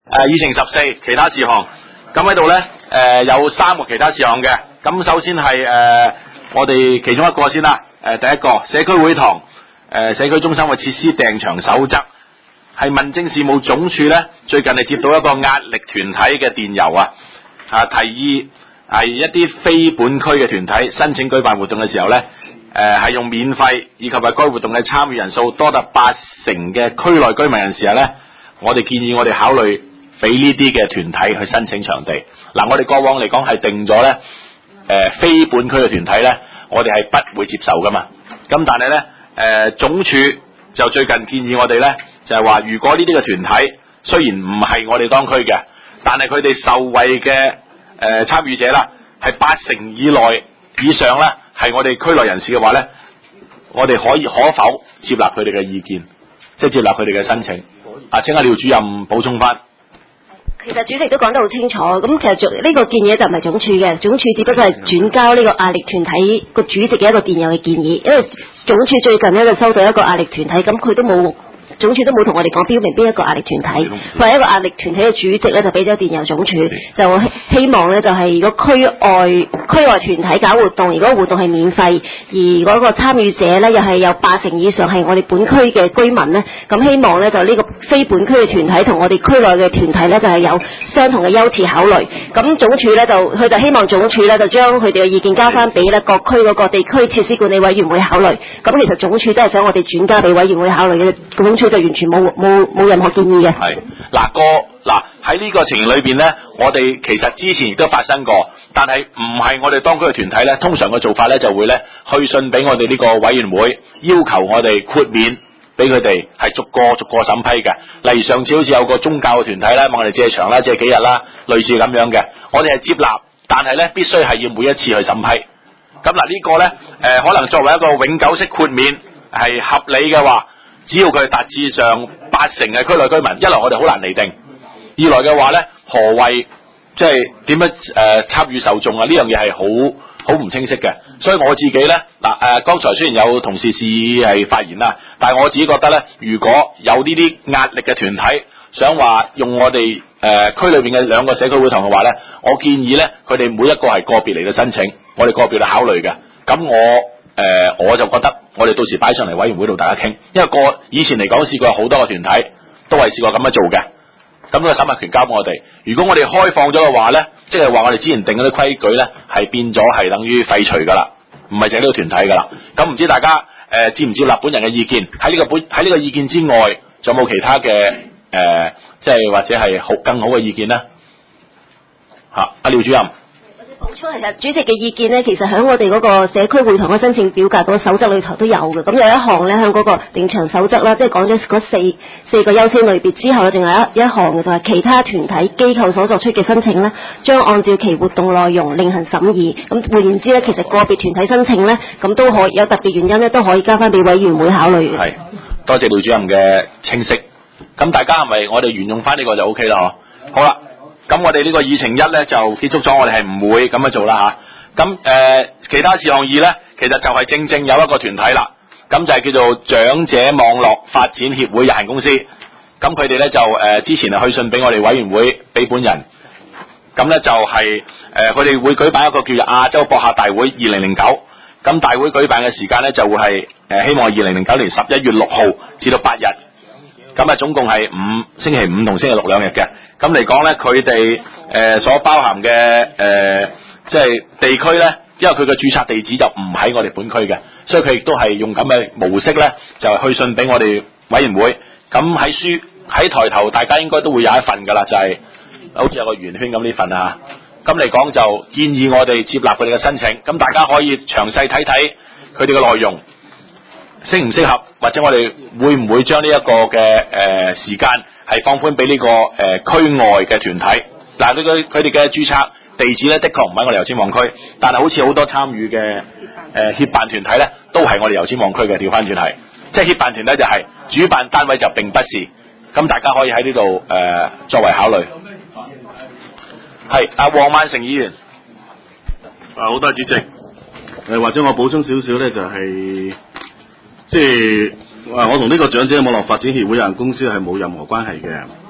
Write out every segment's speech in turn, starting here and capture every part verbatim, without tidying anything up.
誒議程十四其他事項。咁喺度咧誒有三個其他事項嘅。咁首先係誒、呃、我哋其中一個先啦。誒、呃、第一個社區會堂誒、呃、社區中心嘅設施訂場守則，係民政事務總署咧最近係接到一個壓力團體嘅電郵啊，啊提議係一啲非本區嘅團體申請舉辦活動嘅時候咧，誒係用免費以及係該活動嘅參與人數多達八成嘅區內居民人士咧，我哋建議我哋考慮俾呢啲嘅團體去申請場地。嗱、啊，我哋過往嚟講係定咗咧，誒、呃、非本區嘅團體咧，我哋係不會接受噶嘛。咁但係咧，誒、呃、總署就最近建議我哋咧，就係話如果呢啲嘅團體雖然唔係我哋當區嘅，但係佢哋受惠嘅誒參與者啦，係八成以內以上咧，係我哋區內人士嘅話咧，我哋可以可否接納佢哋嘅意見，即係接納佢哋嘅申請。啊，請阿廖主任補充翻。 其實主席都講得好清楚，咁其實呢個建議就唔係總署嘅，總署只不過係轉交呢個壓力團體個主席嘅一個電郵嘅建議，因為總署最近呢就收到一個壓力團體，咁佢都冇。總署都冇同我哋講標明邊一個壓力團體，佢係一個壓力團體嘅主席咧，就俾咗電郵總署，就希望咧就係、是、如果區外區外團體搞活動，如果活動係免費，而嗰個參與者咧又係有八成以上係我哋本區嘅居民咧，咁希望咧就呢個非本區嘅團體同我哋區內嘅團體咧就係、是、有相同嘅優次考慮。咁總署咧就佢就希望總署咧就將佢哋嘅意見交翻俾咧各區嗰個地區設施管理委員會考慮。咁其實總署都係想我哋轉交俾委員會考慮嘅，總署就完全冇冇冇任何建議嘅。 係嗱個嗱喺呢個情形裏邊咧，我哋其實之前亦都發生過，但係唔係我哋當區嘅團體咧，通常嘅做法咧就會咧去信俾我哋呢個委員會，要求我哋豁免俾佢哋係逐個逐個審批嘅。例如上次好似有個宗教嘅團體咧，問我哋借場啦，借幾日啦，類似咁樣嘅，我哋係接納，但係咧必須係要每一次去審批。咁嗱呢個咧誒、呃、可能作為一個永久式豁免係合理嘅話，只要佢達至上八成嘅區內居民，一來我哋好難釐定，二來嘅話咧，何謂即係點樣誒參與受眾啊？呢樣嘢係好好唔清晰嘅。所以我自己咧嗱誒，剛才雖然有同事示意係發言啦，但係我自己覺得咧，如果有呢啲壓力嘅團體想話用我哋誒、呃、區裏邊嘅兩個社區會堂嘅話咧，我建議咧佢哋每一個係個別嚟到申請，我哋個別嚟考慮嘅。咁我誒、呃、我就覺得我哋到時擺上嚟委員會度大家傾，因為個以前嚟講試過有好多個團體都係試過咁樣做嘅。咁個審核權交俾我哋。如果我哋開放咗嘅話咧，即係話我哋之前定嗰啲規矩咧，係變咗係等於廢除噶啦，唔係淨係呢個團體噶啦。咁唔知大家誒、呃、接唔接納本人嘅意見？喺呢個本喺呢個意見之外，仲有冇其他嘅誒、呃，即係或者係好更好嘅意見咧？嚇、啊，阿廖主任。 補充其實主席嘅意見咧，其實喺我哋嗰個社區會堂嘅申請表格嗰個守則裏頭都有嘅。咁有一項咧，喺嗰個定場守則啦，即係講咗嗰四四個優先類別之後咧，仲有一一項嘅就係其他團體機構所作出嘅申請咧，將按照其活動內容另行審議。咁換言之咧，其實個別團體申請咧，咁都可以有特別原因咧，都可以交翻俾委員會考慮嘅。 係，多謝廖主任嘅清晰。咁大家係咪我哋沿用翻呢個就 O K 啦？嗬，好啦。咁我哋呢個議程一咧就結束咗，我哋係唔會咁樣做啦嚇。咁、啊、誒、呃、其他事項二咧，其實就係正正有一個團體啦，咁就係叫做長者網絡發展協會有限公司。咁佢哋咧就誒、呃、之前係去信俾我哋委員會，俾本人。咁咧就係誒佢哋會舉辦一個叫做亞洲博客大會二零零九。咁大會舉辦嘅時間咧就會係誒、呃、希望二零零九年十一月六號至到八日。咁啊，總共係五星期五同星期六兩日嘅。咁嚟講咧，佢哋誒所包含嘅誒即係地區咧，因為佢嘅註冊地址就唔喺我哋本區嘅，所以佢亦都係用咁嘅模式咧，就係去信俾我哋委員會。咁喺書喺台頭，大家應該都會有一份㗎啦，就係、是、好似有個圓圈咁呢份啊。咁嚟講就建議我哋接納佢哋嘅申請。咁大家可以詳細睇睇佢哋嘅內容。適唔適合，或者我哋會唔會將呢一個嘅誒、呃、時間係放寬俾呢個誒、呃、區外嘅團體？嗱，佢佢佢哋嘅註冊地址咧，的確唔喺我哋油尖旺區，但係好似好多參與嘅誒協辦團體咧，都係我哋油尖旺區嘅。調翻轉係，即係協辦團體就係、是，主辦單位就並不是。咁大家可以喺呢度誒作為考慮。係阿黃萬成議員， 啊好多謝主席。誒、呃、或者我補充少少咧，就係、是。即係我同呢個長者網絡發展協會有限公司係冇任何關係嘅。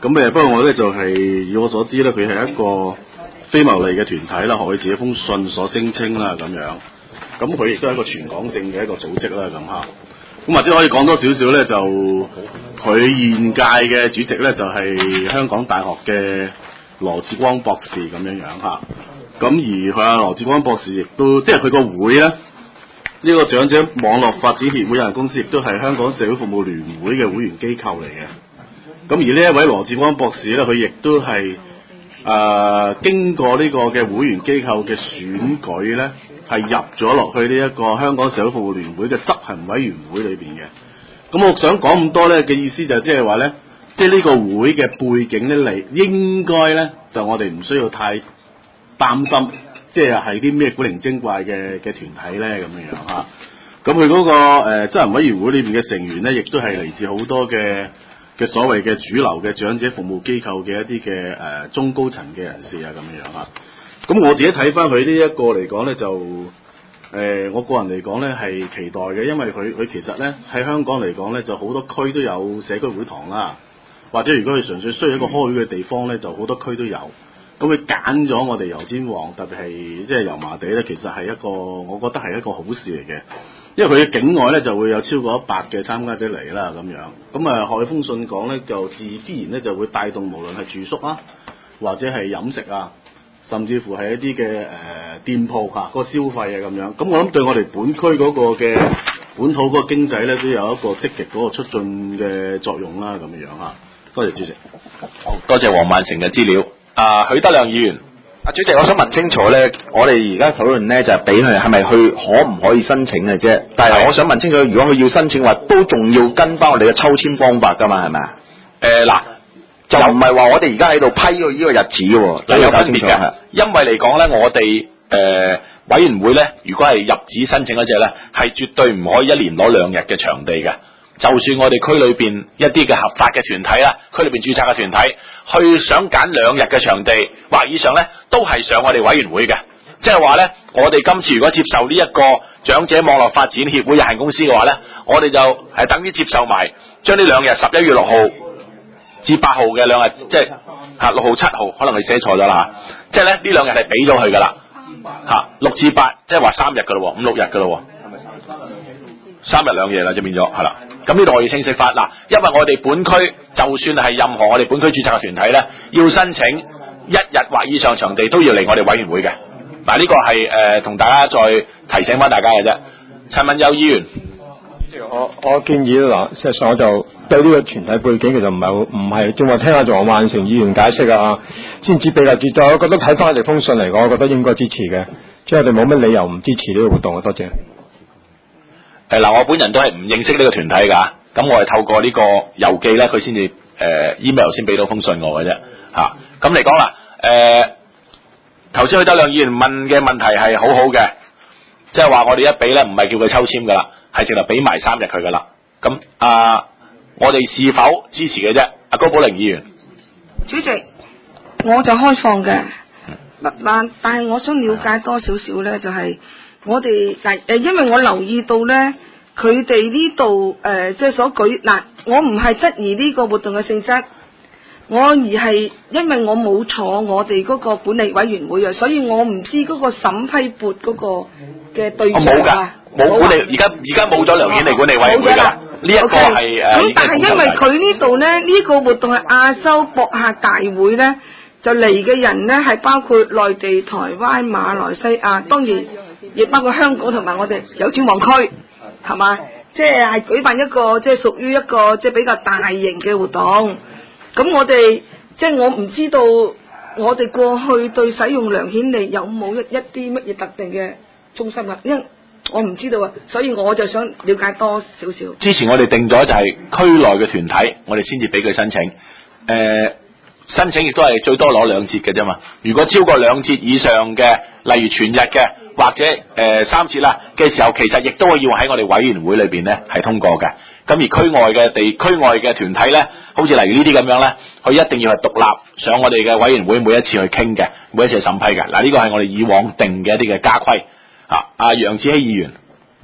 咁誒，不過我咧就係、是、以我所知咧，佢係一個非牟利嘅團體啦，學佢自己封信所聲稱啦咁樣。咁佢亦都係一個全港性嘅一個組織啦咁嚇。咁或者可以講多少少咧，就佢現屆嘅主席咧就係、是、香港大學嘅羅致光博士咁樣樣嚇。咁而佢阿羅致光博士亦都即係佢個會咧，呢、這個長者網絡發展協會有限公司亦都係香港社會服務聯會嘅會員機構嚟嘅。咁而呢一位羅致光博士咧，佢亦都係誒、呃、經過呢個嘅會員機構嘅選舉咧，係入咗落去呢一個香港社會服務聯會嘅執行委員會裏邊嘅。咁我想講咁多咧嘅意思就即係話咧，即係呢個會嘅背景咧嚟，應該咧就我哋唔需要太擔心，即係係啲咩古靈精怪嘅嘅團體咧咁樣樣嚇。咁佢嗰個誒執行委員會裏邊嘅成員咧，亦都係嚟自好多嘅。嘅所謂嘅主流嘅長者服務機構嘅一啲嘅誒中高層嘅人士啊咁樣樣嚇，咁我自己睇翻佢呢一個嚟講咧就誒、呃、我個人嚟講咧係期待嘅，因為佢佢其實咧喺香港嚟講咧就好多區都有社區會堂啦，或者如果佢純粹需要一個開會嘅地方咧，就好多區都有。咁佢揀咗我哋油尖旺，特別係即係油麻地咧，其實係一個我覺得係一個好事嚟嘅。因為佢嘅境外咧就會有超過一百嘅參加者嚟啦咁樣，咁啊學封信講咧就自必然咧就會帶動無論係住宿啊，或者係飲食啊，甚至乎係一啲嘅誒店鋪嚇、啊嗰個消費啊咁樣，咁我諗對我哋本區嗰個嘅本土嗰個經濟咧都有一個積極嗰個促進嘅作用啦咁樣嚇。多謝主席。 好，多謝黃萬成嘅資料。啊，許德亮議員。 啊，主席，我想問清楚咧，我哋而家討論咧就係俾佢係咪去可唔可以申請嘅啫？但係我想問清楚，如果佢要申請話，都仲要跟翻我哋嘅抽籤方法㗎嘛？係咪啊？誒嗱、呃，就唔係話我哋而家喺度批佢呢個日子喎， 有有分別嘅。因為嚟講咧，我哋誒、呃、委員會咧，如果係入紙申請嗰隻咧，係絕對唔可以一年攞兩日嘅場地嘅。就算我哋區裏邊一啲嘅合法嘅團體啦，區裏邊註冊嘅團體，去想揀兩日嘅場地或以上咧，都係上我哋委員會嘅。即係話咧，我哋今次如果接受呢一個長者網絡發展協會有限公司嘅話咧，我哋就係等於接受埋將呢兩日十一月六號至八號嘅兩日，即係嚇六號七號，可能你寫錯咗啦嚇。即係咧呢兩日係俾咗佢噶啦嚇，六至八即係話三日噶咯，五六日噶咯，三日兩夜啦，就變咗係啦。咁呢度我要清晰法嗱，因為我哋本區就算係任何我哋本區註冊嘅團體咧，要申請一日或以上場地都要嚟我哋委員會嘅。嗱，呢個係誒同大家再提醒翻大家嘅啫。陳文友議員， 我我建議嗱，事實上我就對呢個團體背景其實唔係唔係，正話聽下黃萬成議員解釋啊，先至比較節奏。我覺得睇翻嚟封信嚟講，我覺得應該支持嘅，即係我哋冇乜理由唔支持呢個活動啊！多謝。 誒嗱，我本人都係唔認識呢個團體㗎，咁我係透過呢個郵寄咧，佢先至誒 email 先俾到封信我嘅啫嚇。咁嚟講啦，誒頭先許德亮議員問嘅問題係好好嘅，即係話我哋一俾咧唔係叫佢抽籤㗎啦，係直頭俾埋三日佢㗎啦。咁啊，我哋是否支持嘅啫？阿高寶玲議員， 主席，我就開放嘅，但但係我想了解多少少咧，就係、是。我哋嗱誒，因為我留意到咧，佢哋呢度誒，即係所舉嗱，我唔係質疑呢個活動嘅性質，我而係因為我冇坐我哋嗰個管理委員會啊，所以我唔知嗰個審批撥嗰個嘅對象啊， 冇㗎，冇管理，而家而家冇咗梁顯利管理委員會㗎啦，呢一個係誒。咁但係因為佢呢度咧，呢、呢個活動係亞洲博客大會咧，就嚟嘅人咧係包括內地、台灣、馬來西亞，當然。亦包括香港同埋我哋油尖旺區，係嘛？即係係舉辦一個即係屬於一個即係比較大型嘅活動。咁我哋即係我唔知道，我哋過去對使用梁顯利有冇一一啲乜嘢特定嘅中心啊？因為我唔知道啊，所以我就想了解多少少。之前我哋定咗就係區內嘅團體，我哋先至俾佢申請。誒、呃。申請亦都係最多攞兩節嘅啫嘛，如果超過兩節以上嘅，例如全日嘅或者誒、呃、三節啦嘅時候，其實亦都要喺我哋委員會裏邊咧係通過嘅。咁而區外嘅地區外嘅團體咧，好似例如呢啲咁樣咧，佢一定要係獨立上我哋嘅委員會每一次去傾嘅，每一次去審批嘅。嗱，呢個係我哋以往定嘅一啲嘅家規。啊，阿楊子希議員。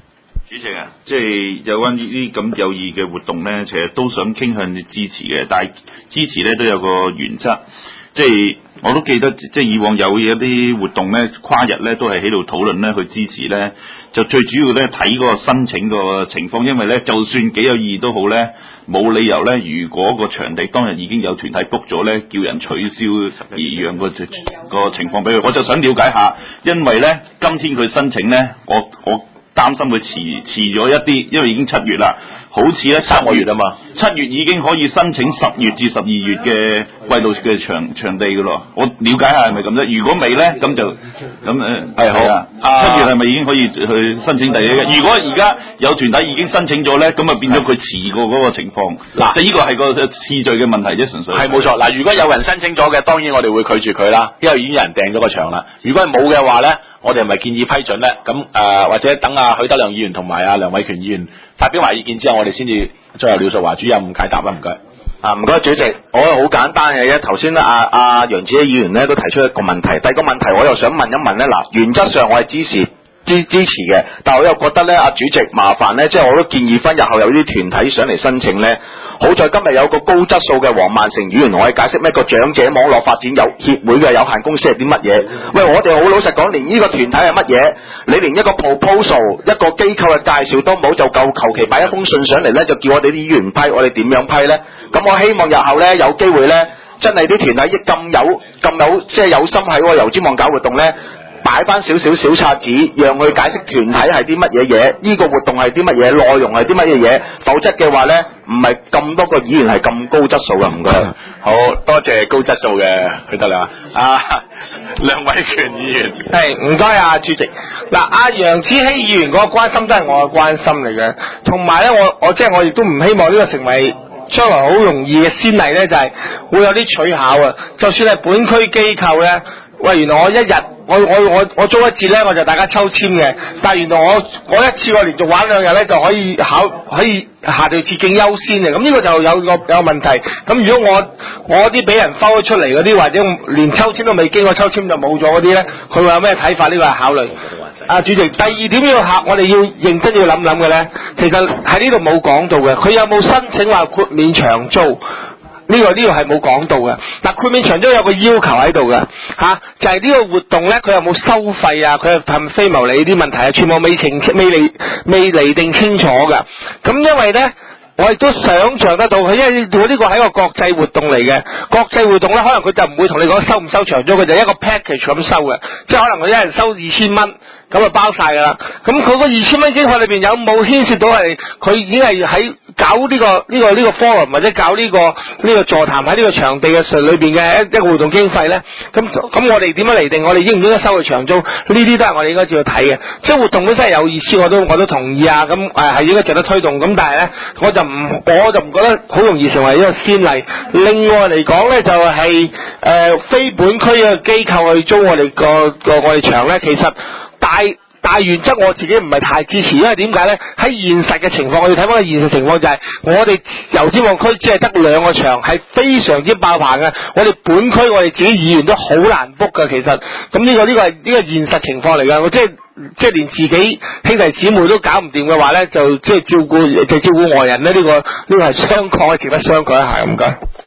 主席啊，即係有關呢啲咁有意嘅活動咧，其實都想傾向支持嘅，但係支持咧都有個原則，即係我都記得，即係以往有一啲活動咧，跨日咧都係喺度討論咧去支持咧，就最主要咧睇嗰個申請個情況，因為咧就算幾有意義都好咧，冇理由咧，如果個場地當日已經有團體 book 咗咧，叫人取消而讓個個情況俾佢，我就想了解下，因為咧今天佢申請咧，我我。擔心佢遲遲咗一啲，因為已經七月啦，好似咧三個月啊嘛，七月已經可以申請十月至十二月嘅季度嘅場場地噶咯。我了解下係咪咁啫？如果未咧，咁就咁誒係好啊。七月係咪已經可以去申請第一嘅？如果而家有團體已經申請咗咧，咁啊變咗佢遲過嗰個情況。嗱，就呢個係個次序嘅問題啫，純粹係冇錯。嗱，如果有人申請咗嘅，當然我哋會拒絕佢啦，因為已經有人訂咗個場啦。如果係冇嘅話咧，我哋係咪建議批准咧？咁誒、呃，或者等阿、啊、許德亮議員同埋阿梁偉權議員發表埋意見之後，我哋先至再由廖淑華主任解答啦。唔該。 啊，唔該主席，我好簡單嘅啫。頭先咧，阿阿楊子希議員咧都提出一個問題，第二個問題我又想問一問咧。嗱，原則上我係支持支支持嘅，但係我又覺得咧，阿主席麻煩咧，即係我都建議翻日後有啲團體上嚟申請咧。好在今日有個高質素嘅黃萬成議員同我哋解釋咩個長者網絡發展有協會嘅有限公司係啲乜嘢。喂，我哋好老實講，連呢個團體係乜嘢，你連一個 proposal 一個機構嘅介紹都冇，就夠求其擺一封信上嚟咧，就叫我哋啲議員批，我哋點樣批咧？咁我希望日後咧有機會咧，真係啲團體咁有咁有即係有心喺個油尖旺搞活動咧，擺翻少少小冊子，讓佢解釋團體係啲乜嘢嘢，呢、這個活動係啲乜嘢，內容係啲乜嘢嘢，否則嘅話咧，唔係咁多個議員係咁高質素嘅，唔該。 好多謝高質素嘅許德亮啊，梁偉權議員。 係唔該啊，主席。嗱，阿楊子希議員嗰個關心都係我嘅關心嚟嘅，同埋咧，我我即係我亦都唔希望呢個成為將來好容易嘅先例咧，就係、是、會有啲取巧啊。就算係本區機構咧。喂，原來我一日我我我我租一節咧，我就大家抽籤嘅。但係原來我我一次過連續玩兩日咧，就可以考可以下條捷徑優先嘅。咁呢個就有個有個問題。咁如果我我啲俾人摟咗出嚟嗰啲，或者連抽籤都未經過抽籤就冇咗嗰啲咧，佢會有咩睇法？呢個係考慮。啊，主席，第二點要考，我哋要認真要諗諗嘅咧，其實喺呢度冇講到嘅，佢有冇申請話豁免長租？呢、這個呢、這個係冇講到嘅。嗱，豁免長租有個要求喺度嘅，吓、啊、就係、是、呢個活動咧，佢有冇收費啊？佢係咪非牟利啲問題啊？全部未清未釐未釐定清楚嘅。咁因為咧，我亦都想像得到，佢因為佢呢個係一個國際活動嚟嘅，國際活動咧，可能佢就唔會同你講收唔收長租，佢就一個 package 咁收嘅，即係可能佢一人收二千蚊。咁就包晒㗎啦。咁佢個二千蚊經費裏邊有冇牽涉到係佢已經係喺搞呢、這個呢、這個呢、這個 forum 或者搞呢、這個呢、這個座談喺呢個場地嘅上裏邊嘅一一個活動經費咧？咁咁我哋點樣嚟定？我哋應唔應該收佢長租？呢啲都係我哋應該照去睇嘅。即係活動本身係有意思，我都我都同意啊。咁誒係應該值得推動。咁但係咧，我就唔我就唔覺得好容易成為一個先例。另外嚟講咧，就係、是、誒、呃、非本區嘅機構去租我哋個個我哋場咧，其實。大大原則我自己唔係太支持，因為點解咧？喺現實嘅情況，我要睇翻個現實情況就係、是，我哋油尖旺區只係得兩個場，係非常之爆棚嘅。我哋本區我哋自己議員都好難 book 㗎，其實咁呢、這個呢、這個係呢、這個現實情況嚟㗎。我即係即係連自己兄弟姊妹都搞唔掂嘅話咧，就即係照顧就照顧外人咧，呢、這個呢、這個係商榷，值得商榷一下咁解。